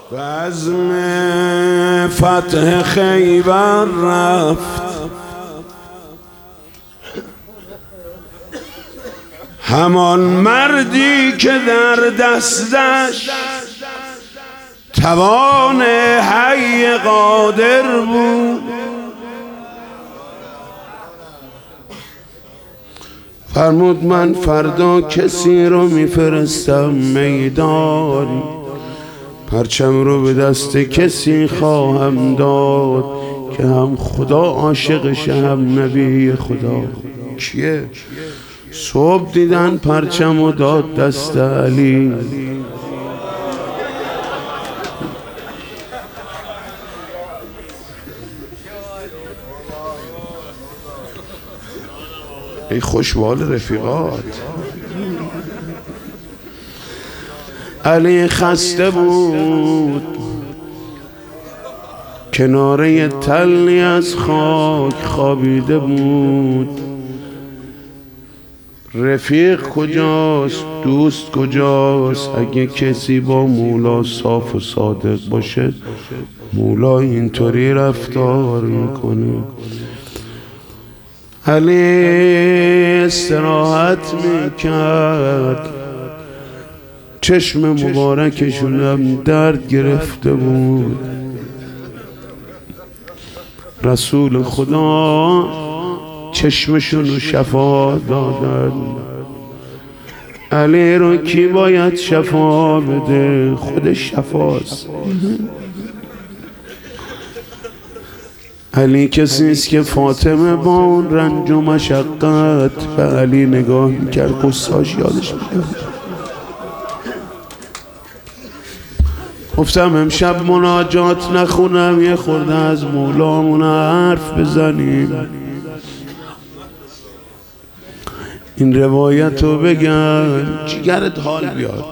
و عزم فتح خیبر رفت، همان مردی که در دستش توان حی قادر بود. فرمود من فردا کسی رو میفرستم میدان، پرچم رو به دست کسی خواهم داد که هم خدا عاشقشه هم نبی خدا. کیه؟ صبح دیدن پرچم و داد دست علی. ای خوشوال رفیقات. علی خسته بود، کناره تلی از خاک خوابیده بود. رفیق کجاست؟ دوست کجاست؟ اگه کسی با مولا صاف و صادق باشه مولا اینطوری رفتار میکنه. علی استراحت میکرد، چشم مبارکشونم درد گرفته بود. رسول خدا چشمشونو شفا دادن. علی رو کی باید شفا بده؟ خودش شفاست. علی کسی است که فاطمه با اون رنج و مشقت به علی نگاه میکرد، قصاش یادش میاد. گفتم امشب مناجات نخونم، یه خورده از مولامون حرف بزنیم. این روایت رو بگم جگرت حال بیاد.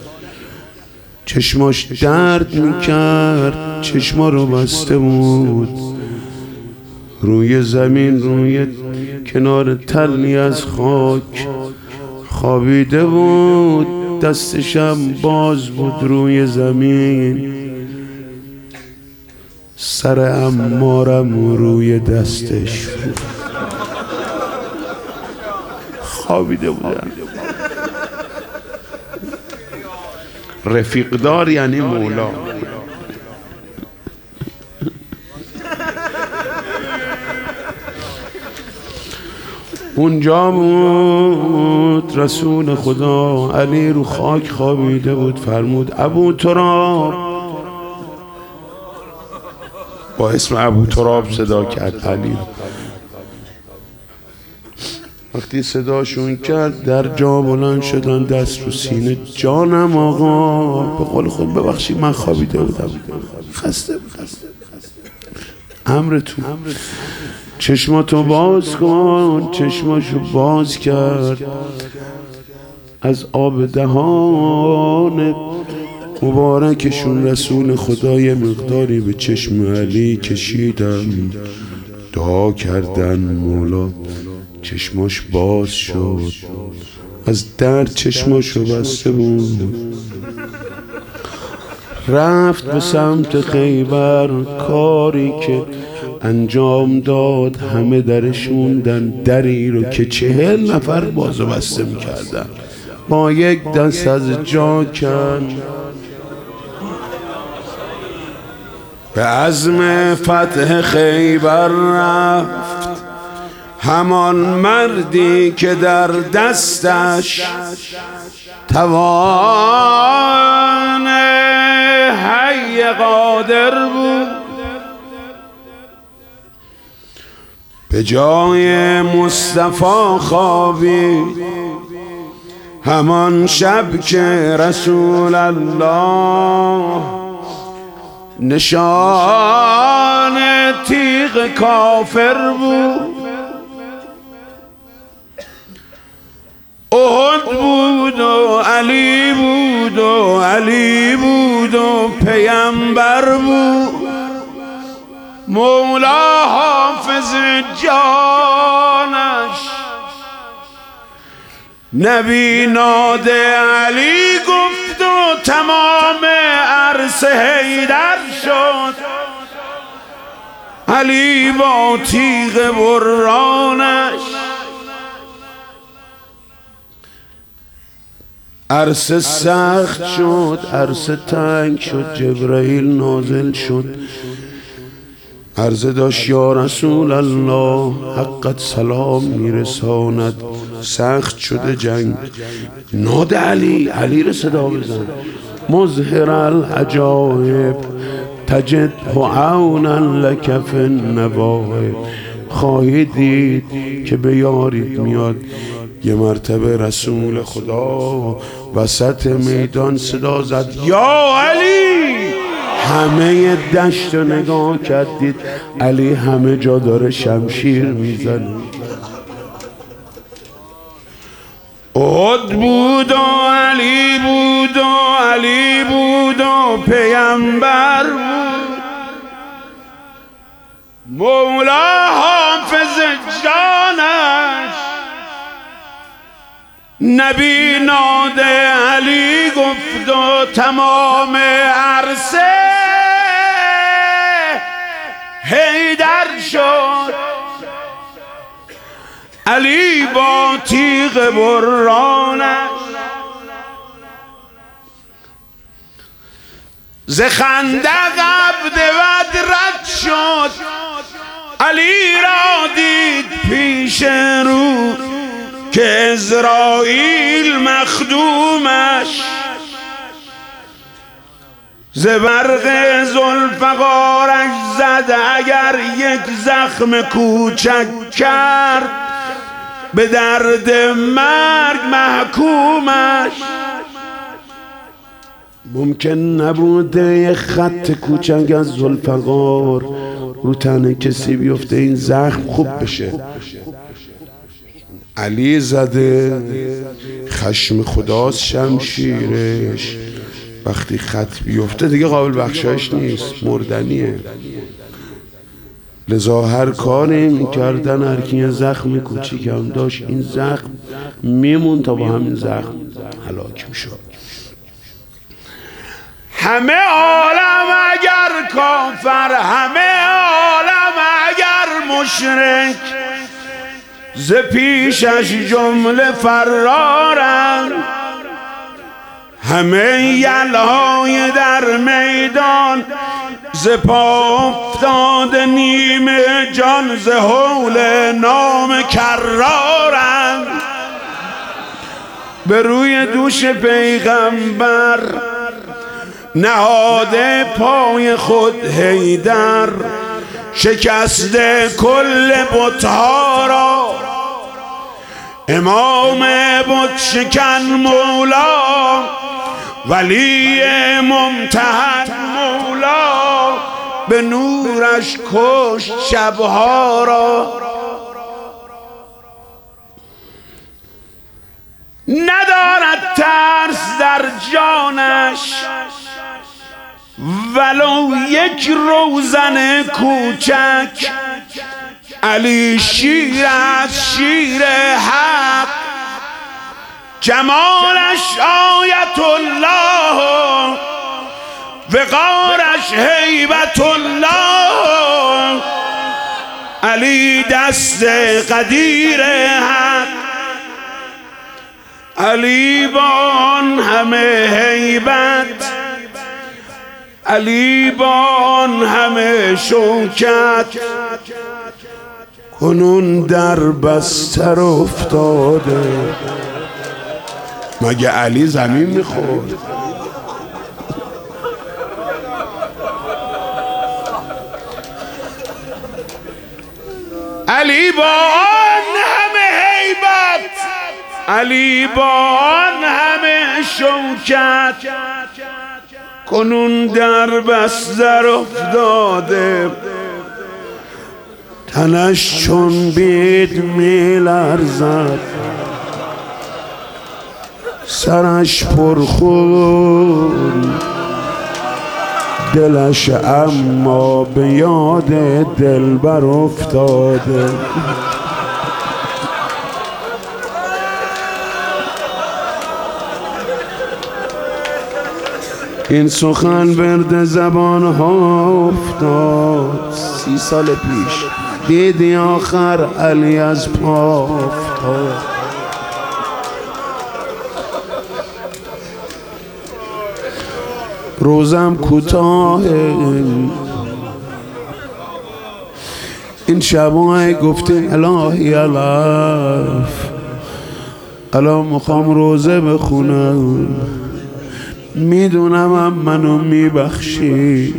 چشماش درد میکرد، چشما رو بسته بود، روی زمین روی کنار تلی از خاک خوابیده بود. دستشم باز بود روی زمین، سر عمارم روی دستش خوابیده بودن. رفیقدار یعنی مولا. اونجا بود رسول خدا، علی رو خاک خوابیده بود. فرمود ابو تراب، با اسم ابو تراب صدا کرد علی. وقتی صداشون کرد در جا بلند شدن، دست رو سینه. جانم آقا، به قول خود ببخشید من خوابیده بودم، خسته امرتون. چشماتو باز کن. چشماشو باز کرد، از آب دهان مبارکشون رسول خدای مقداری به چشم علی کشیدن، دعا کردن. مولا چشماش باز شد، از درد چشماشو بسته بود. رفت به سمت خیبر. کاری که انجام داد، همه درشوندن، دری رو که 40 نفر بازو بسته میکردن با یک دست از جا کند. به عزم فتح خیبر رفت، همان مردی که در دستش توان حی قادر بود. به جای مصطفی خوابید همان شب که رسول الله نشان تیغ کافر بود. احد بود و علی بود و علی بود و پیامبر بود. مولا حافظ جانش نبی ناده علی گفت و تمام عرصه حیدر شد. علی با تیغ برانش عرصه سخت شد، عرصه تنگ شد. جبرائیل نازل شد، عرضه داشت یا رسول الله حقت سلام میرساند، سخت شده جنگ. ناد علی رو صدا بزن. مظهر العجایب تجد عونا لک فی النوائب. خواهی دید که به یاریت میاد. یه مرتبه رسول خدا وسط میدان صدا زد یا علی. همه دشت رو نگاه کردید، علی همه جا داره شمشیر میزنه. احد بود و علی بود و علی بود و پیامبر بود. مولا حافظ جانش نبی ناد علی گفت و تمام عرصه حیدر شد. علی با تیغ برانش ز خندق عبد ود رد شد. علی را دید پیش رو که عزراییل مخدومش ز برق ذوالفقارش زد. اگر یک زخم کوچک کرد به درد مرگ محکومش. ممکن نبوده یه خط کوچک از ذوالفقار رو تن کسی بیفته این زخم خوب بشه. علی زده، خشم خداست شمشیرش. وقتی خط بیفته دیگه قابل بخشایش نیست، مردنیه. لذا هر کاری میکردن هر کی زخم کوچیک هم داشت این زخم میمون تا با همین زخم هلاک میشد. همه عالم اگر کافر، همه عالم اگر مشرک، ز پیشش جمله فرارند. همه یلهای در میدان ز پا افتاده نیمه جان، ز هول نام کرارند. به روی دوش پیغمبر نهاده پای خود حیدر، شکسته کل بتها را. امام بت شکن مولا، ولی ممتحن مولا، به نورش کشت شبها را. ندارد ترس در جانش ولو یک روزن کوچک. علی شیر از شیر حق، جمالش آیت الله، وقارش هیبت الله. علی دست قدیر حق، علی با آن همه هیبت، علی با آن همه شوکت. کنون در بستر افتاده. مگه علی زمین میخورد؟ علی با آن همه هیبت، علی با آن همه شوکت. کنون در بستر افتاده. تنش چون بید میلرزد، سرش پرخون، دلش اما به یاد دلبر افتاده. این سخن ورد زبان ها افتاد 30 سال پیش، دیدی آخر علی از پا افتاد. روزم کوتاهه، این شبای گفته الهی علف، الان میخوام روزه بخونم، میدونم منو میبخشی،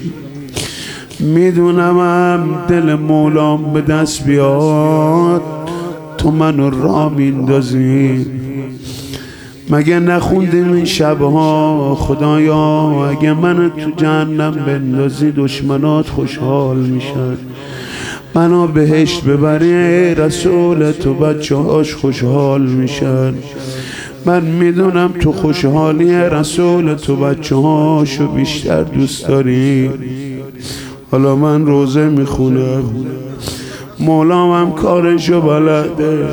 میدونم دل مولام به دست بیاد تو منو را میندازی. مگه نخوندیم این شبها خدایا اگه منو تو جهنم بندازی دشمنات خوشحال میشن، منو بهشت ببری رسول تو بچه هاش خوشحال میشن. من میدونم تو خوشحالی رسول تو بچه هاشو بیشتر دوست داری. حالا من روزه میخونم، مولام هم کارشو بلده.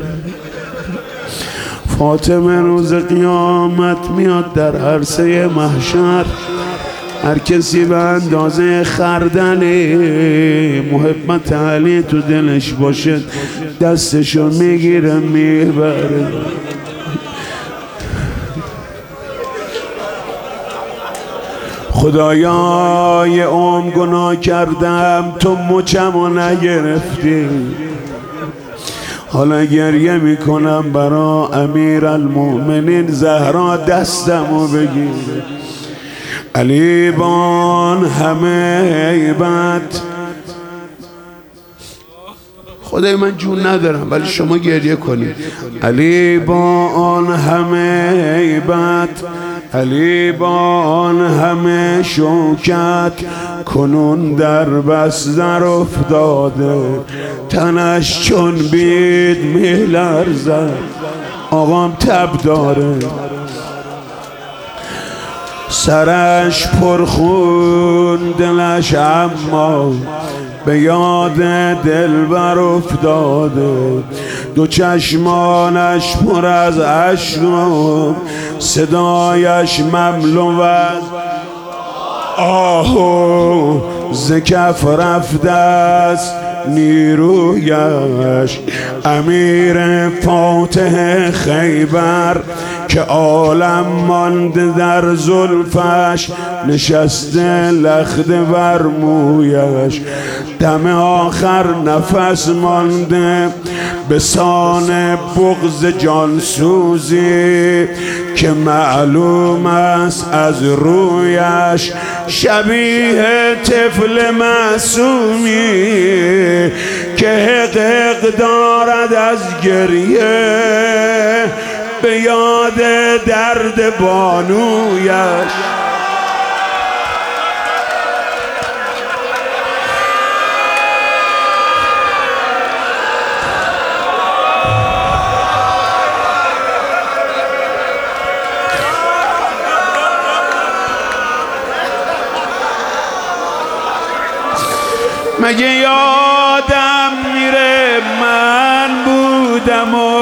فاطمه روز قیامت میاد در عرصه محشر، هر کسی به اندازه خردل محبت علی تو دلش باشه دستشو میگیره میبره. خدایا یه عمر گناه کردم تو مچمو نگرفتی، حالا گریه میکنم برا امیرالمؤمنین زهرا دستمو بگیر. علی بان همه هیبت، خدای من جون ندارم ولی شما گریه کنید. علی بان همه هیبت، علی بان همه شوکت، کنون در بستر افتاده تنش چون بید میلرزد. آقام تب داره، سرش پرخون دلش اما به یاد دلبر افتاده. دو چشمانش پر از اشک و صدایش مملو از آهو ز کف رفته است نیرویش. امیر فاتح خیبر که عالم مانده در زلفش، نشسته لخت بر مویش. دم آخر نفس مانده به سان بغض جانسوزی که معلوم است از رویش شبیه طفل معصومی که حق دارد از گریه به یاد درد بانویش. مگه یادم میره من بودم و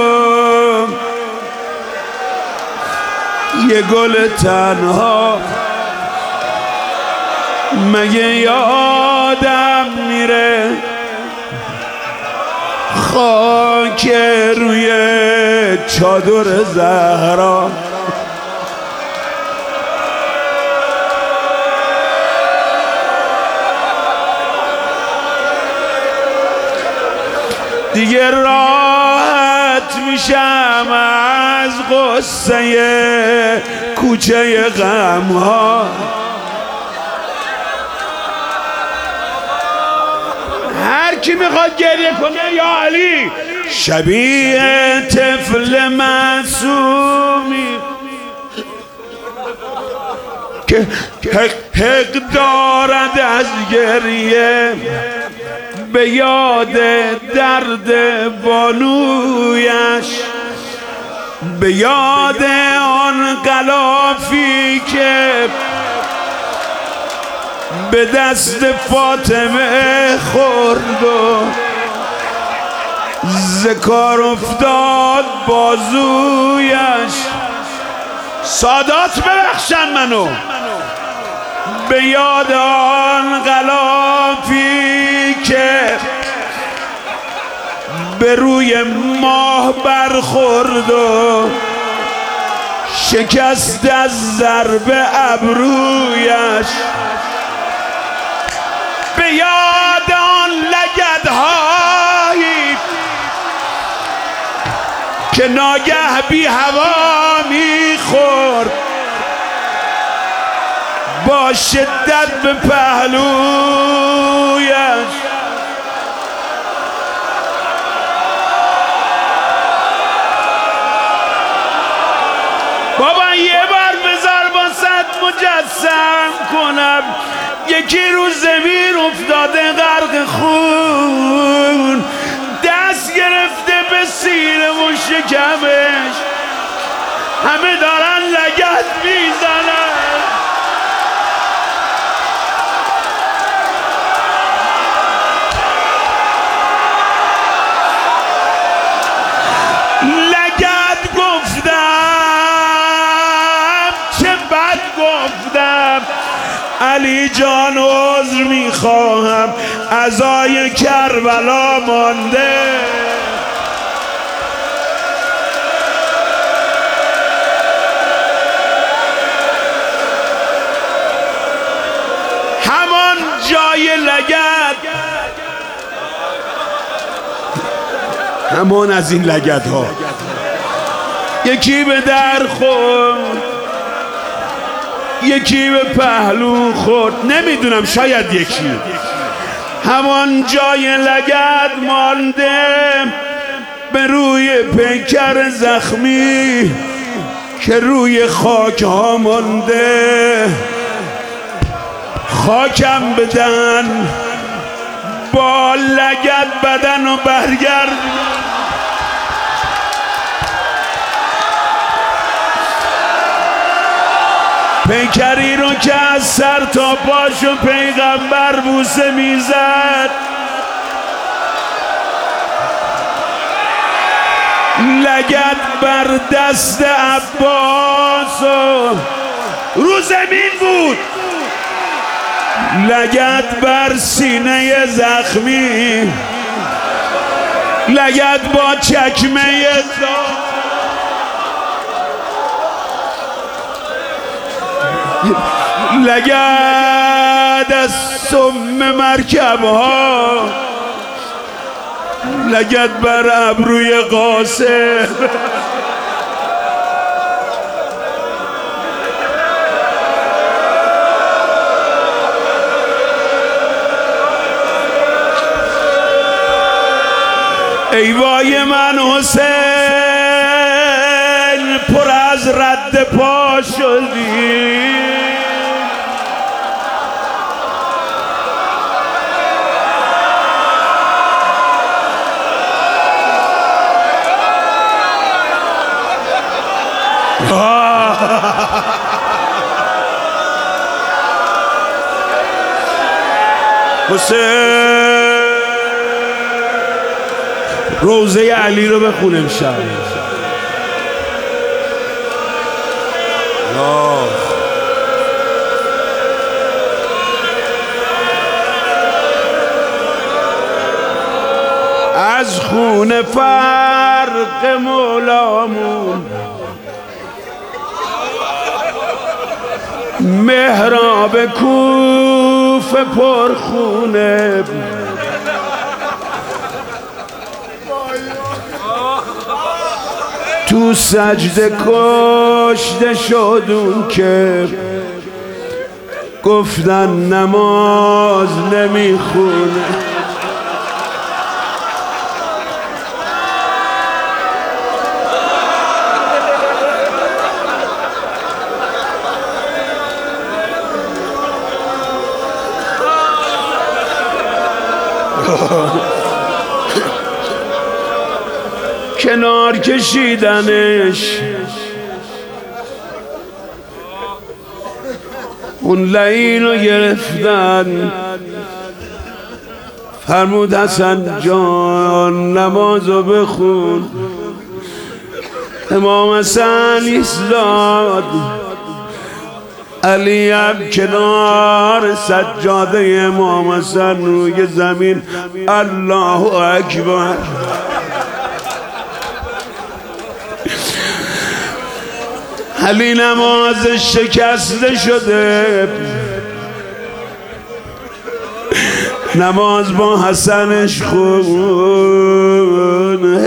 یه گل تنها، مگه یادم میره خاک روی چادر زهرا. دیگه راحت میشم از قصه کوچه غم ها. هر کی میخواد گریه کنه یا علی شبیه طفل معصومی که حق دارد از گریه به یاد درد بانویش، به یاد آن غلافی که به دست فاطمه خورد و ز کار افتاد بازویش. سادات ببخشن منو. به یاد آن غلافی که به روی ماه برخورد و شکست از ضرب ابرویش، به یاد آن لگدهایی که ناگه بی هوا میخورد با شدت به پهلویش. بابا یه بار بذار با صد مجسم کنم، یکی رو زمین افتاده غرق خون، دست گرفته به سینه و شکمش، همه دارن لگد میزنن. لگد گفتم چه بد گفتم، علی جان عذر میخواهم عزای کربلا مانده. همان جای لگد، همان از این لگد ها یکی به در خورد، یکی به پهلو خورد، نمیدونم شاید یکی. همان جای لگد مانده به روی پیکر زخمی که روی خاک ها مانده. خاکم بدن با لگد بدن و برگرد. پیکری رو که از سر تا پاشو پیغمبر بوسه میزد، لگد بر دست عباس و رو زمین بود، لگد بر سینه زخمی، لگد با چکمه لگد از سم مرکب ها، لگد بر ابروی قاسم. ای وای من حسین پر از رد پا شدی، حسین روزه علی رو بخون امشب. از خون فرق مولامون محراب کوفه پرخونه، تو سجده کشته شد اون که گفتن نماز نمیخونه. کنار کشیدنش اون لعین رو گرفتن، فرمود حسن جان نمازو بخون. امام حسن ایستاد علی هم کنار سجاده امام حسن روی زمین الله اکبر. علی نماز شکسته شده، نماز با حسنش خون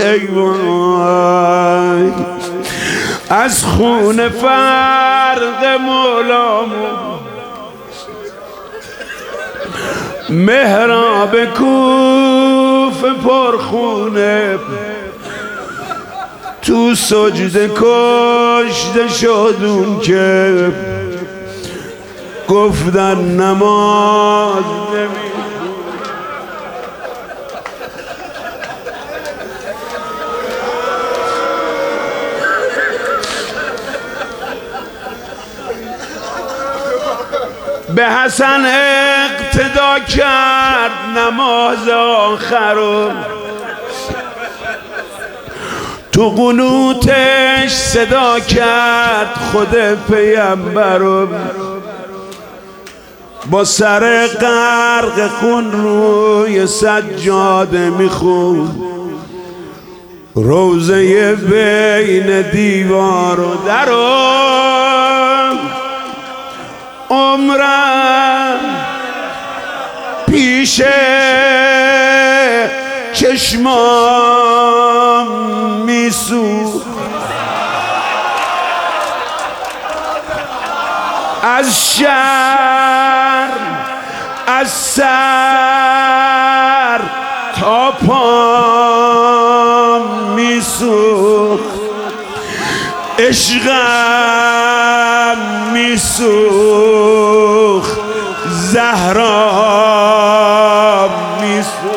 حیوان از خون فرق مولامون محراب کوفه پرخونه تو سجده کشته شدون که گفتن نماز نمی به حسن اقتدا کرد نماز آخر تو قنوتش صدا کرد خود پیامبر با سر غرق خون روی سجاده میخوند روزه بین دیوار و درم عمرم پیش چشمام میسوخت از شرم از سر تا پام میسوخت عشقم میسوخت زهرا میسوخت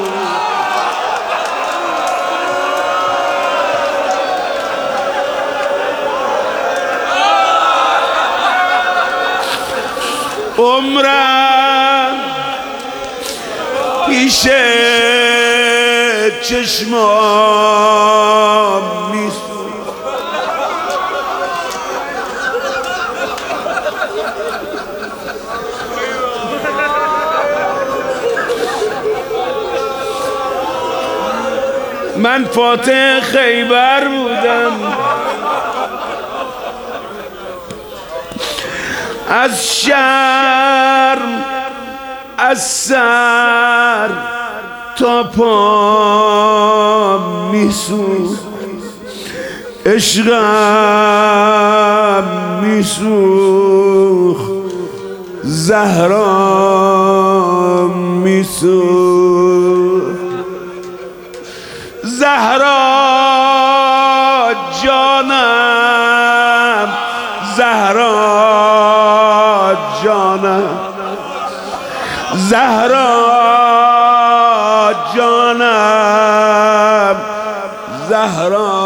عمرم پیش چشمام میسوخت من فاتح خیبر بودم از شرم از سر تا پام میسوخت عشقم میسوخت زهرا میسوخت زهرا جانم زهرا جانم زهرا جانم زهرا